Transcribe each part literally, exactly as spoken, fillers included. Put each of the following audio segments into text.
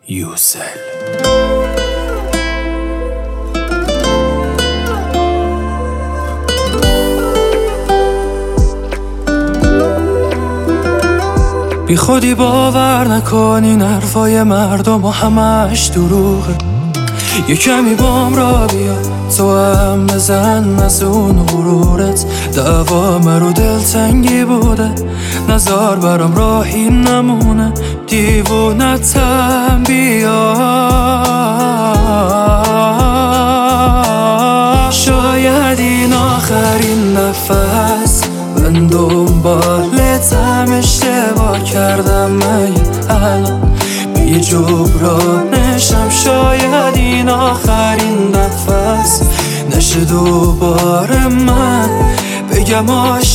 یوسل. بی خودی باور نکن این حرفای مردم و همش دروغه. یه کمی بام را بیا تو هم بزن از اون غرورت. دوام رو دلتنگی بوده نزار برام راهی نمونه. دیوونتم بیا شاید این آخرین نفس من دنبالتم. اشتباه کردم من الان به یه جبرانشم. شاید این آخرین نفس نشه دوباره من بگم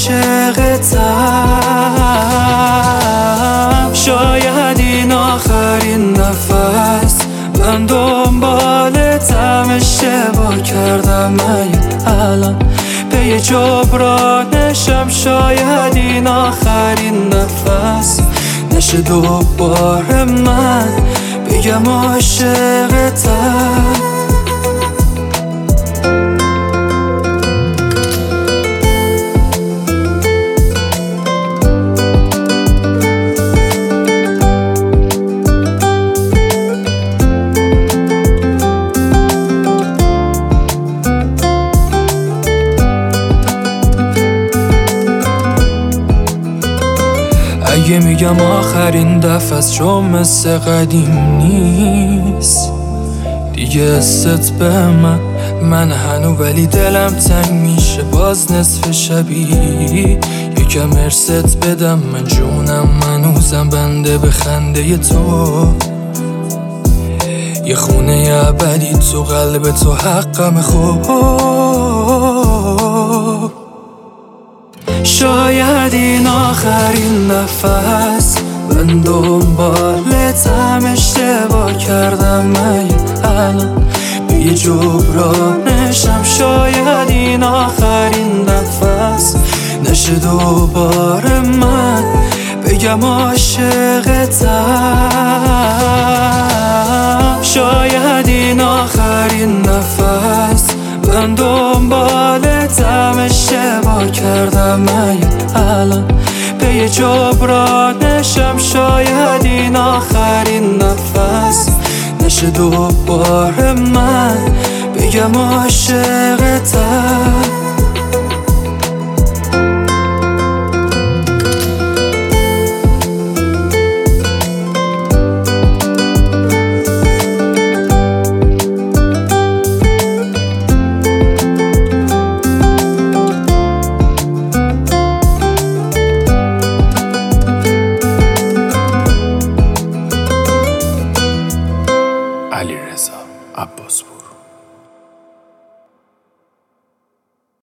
عاشقتم. شاید این آخرین نفس من دنبالتم. اشتباه کردم من الان به یه جبرانشم. شاید این آخرین نفس نشه دوباره من بگم عاشقتم. اگه میگم آخرین دفعه است چون مثل قدیم نیست دیگه. است به من من هنو ولی دلم تنگ میشه باز نصف شبی. یکم ارست بدم من جونم منوزم بنده به خنده تو. یه خونه ابدی تو قلب تو حقم خوب. شاید این آخرین نفس من دنبالتم. اشتباه کردم من الان به یه جبرانشم. شاید این آخرین نفس نشه دوباره من بگم عاشقتم. شاید این آخرین نفس من دنبالتم. اشتباه کردم من الان به یه جبرانشم. شاید این آخرین نفس نشه دوباره من بگم عاشقتم. علیرضا عباسپور.